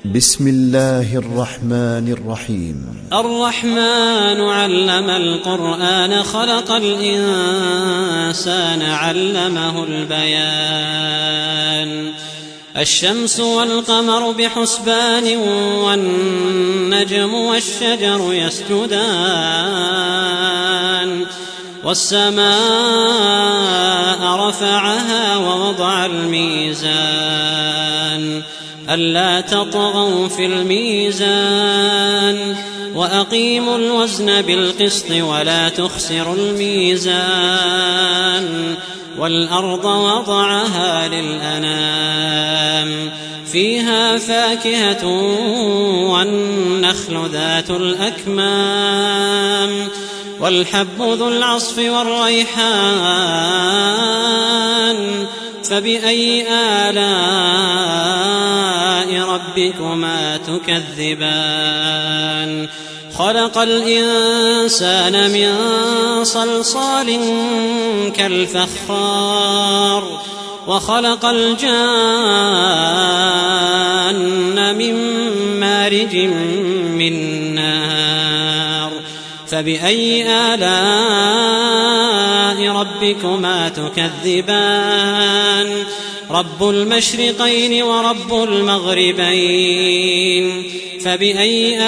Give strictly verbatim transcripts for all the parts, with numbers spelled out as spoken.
بسم الله الرحمن الرحيم. الرحمن علم القرآن خلق الإنسان علمه البيان. الشمس والقمر بحسبان والنجم والشجر يسجدان والسماء رفعها ووضع الميزان ألا تطغوا في الميزان وأقيموا الوزن بالقسط ولا تخسروا الميزان والأرض وضعها للأنام فيها فاكهة والنخل ذات الأكمام والحب ذو العصف والريحان فبأي آلاء ربكما تكذبان. خلق الإنسان من صلصال كالفخار وخلق الجان من مارج من نار فبأي آلاء ربكما تكذبان. رب المشرقين ورب المغربين فبأي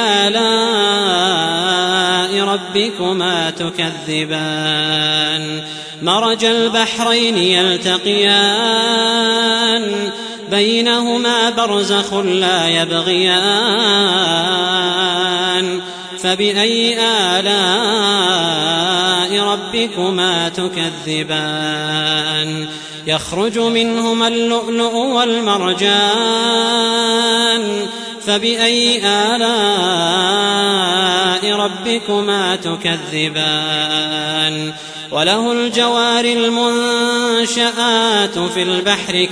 آلاء ربكما تكذبان. مرج البحرين يلتقيان بينهما برزخ لا يبغيان فبأي آلاء ربكما تكذبان. يخرج منهما اللؤلؤ والمرجان فبأي آلاء ربكما تكذبان. وله الجوار المنشآت في البحر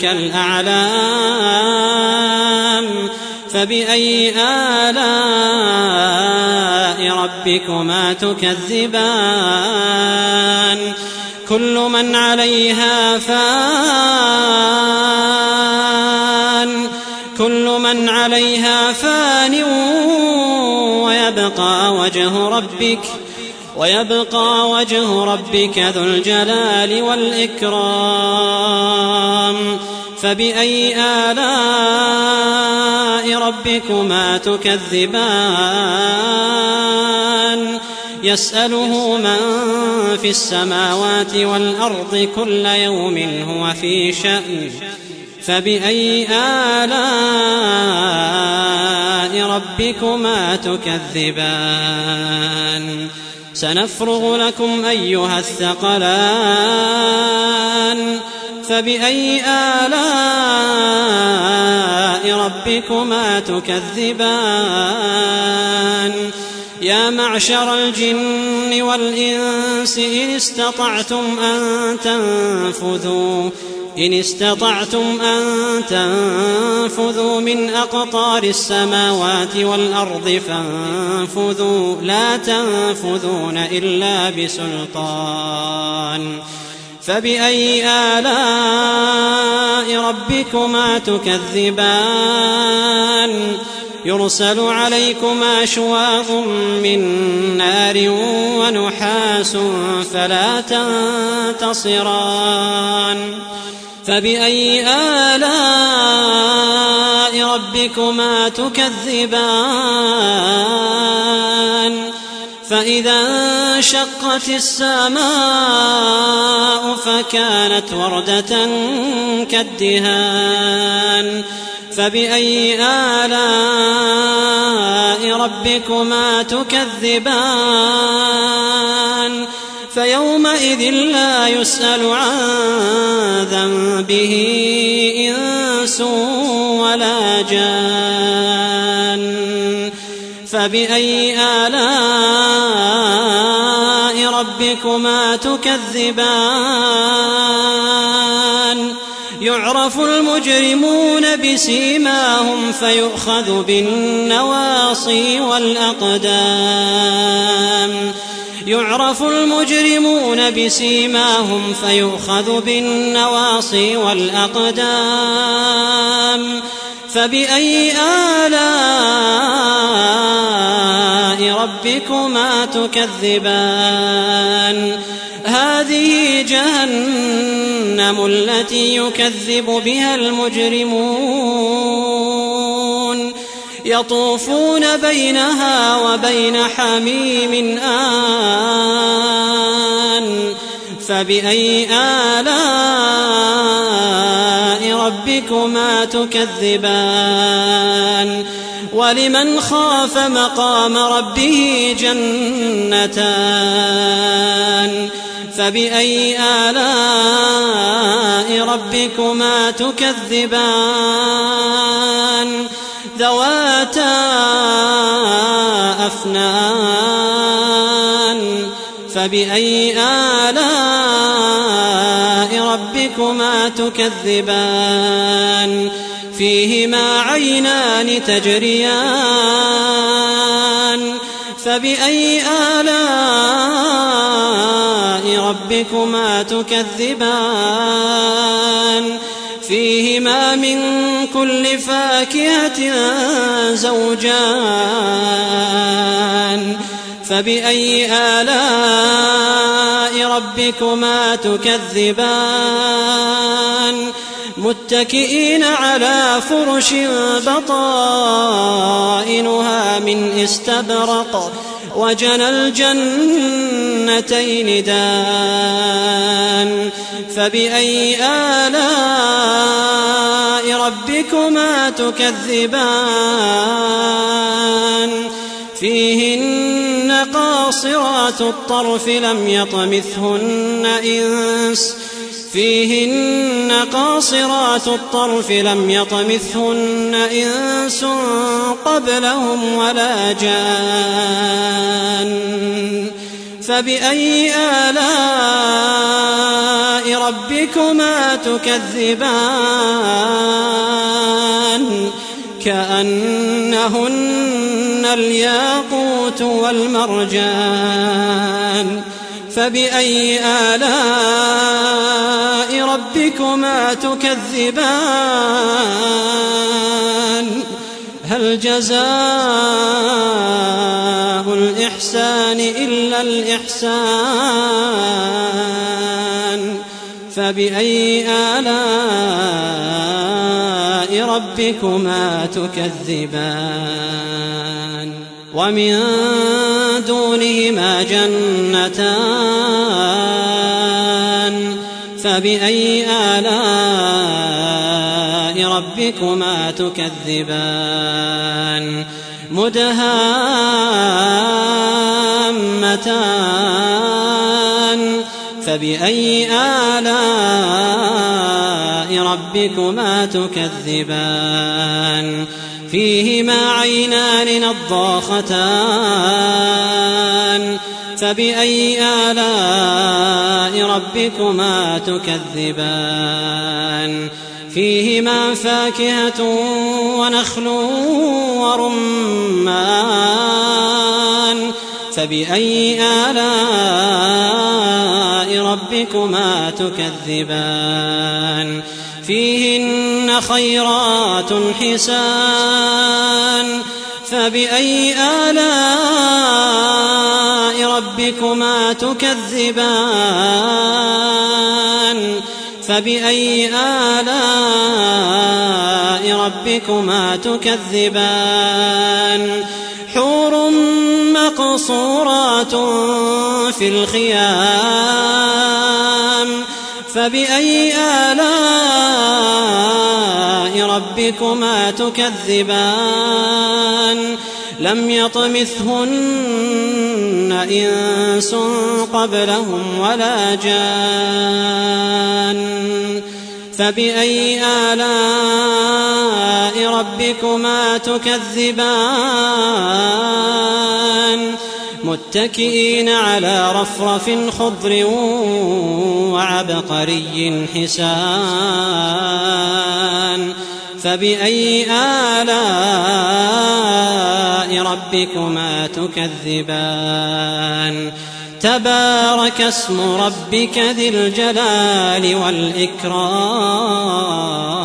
كالأعلام فبأي آلاء ربكما تكذبان. كل من عليها فان كل من عليها فان ويبقى وجه ربك ويبقى وجه ربك ذو الجلال والإكرام فبأي آلاء ربكما تكذبان. يسأله من في السماوات والأرض كل يوم هو في شأن فبأي آلاء ربكما تكذبان. سنفرغ لكم أيها الثقلان فبأي آلاء ربكما تكذبان. يا معشر الجن والإنس إن استطعتم أن تنفذوا إن استطعتم أن تنفذوا من أقطار السماوات والأرض فانفذوا لا تنفذون إلا بسلطان فبأي آلاء ربكما تكذبان. يرسل عليكما شواظ من نار ونحاس فلا تنتصران فبأي آلاء ربكما تكذبان. فإذا انشقت السماء فكانت وردة كالدهان فبأي آلاء ربكما تكذبان. فيومئذ لا يسأل عن ذنبه إنس ولا جان فبأي آلاء ربكما تكذبان. يعرف المجرمون بسيماهم فيؤخذ بالنواصي والأقدام يعرف المجرمون بسيماهم فيؤخذ بالنواصي والأقدام فبأي آلاء ربكما تكذبان هذه جهنم التي يكذب بها المجرمون يطوفون بينها وبين حميم آن فبأي آلاء ربكما تكذبان ولمن خاف مقام ربه جنتان فبأي آلاء ربكما تكذبان ذواتا أفنان فبأي آلاء ربكما تكذبان فيهما عينان تجريان فبأي آلاء ربكما تكذبان فيهما من كل فاكهة زوجان فبأي آلاء ربكما تكذبان متكئين على فرش بطائنها من استبرق وجنى الجنتين دان فبأي آلاء ربكما تكذبان فيهن قاصرات الطرف لم يطمثهن إنس فيهن قاصرات الطرف لم يطمثهن إنس قبلهم ولا جان فبأي آلاء ربكما تكذبان كأنهن الياقوت والمرجان فبأي آلاء ربكما تكذبان هل جزاء الإحسان إلا الإحسان فبأي آلاء ربكما تكذبان ومن دونهما جنتان فبأي آلاء ربكما تكذبان مدهامتان فبأي آلاء ربكما تكذبان فيهما عينان نضاختان فبأي آلاء ربكما تكذبان فيهما فاكهة ونخل ورمان فبأي آلاء ربكما تكذبان فيهن خيرات حسان فبأي آلاء ربكما تكذبان فبأي آلاء ربكما تكذبان حور مقصورات في الخيام فبأي آلاء ربكما تكذبان لم يطمثهن إنس قبلهم ولا جان فبأي آلاء ربكما تكذبان متكئين على رفرف خضر وعبقري حسان فبأي آلاء ربكما تكذبان تبارك اسم ربك ذي الجلال والإكرام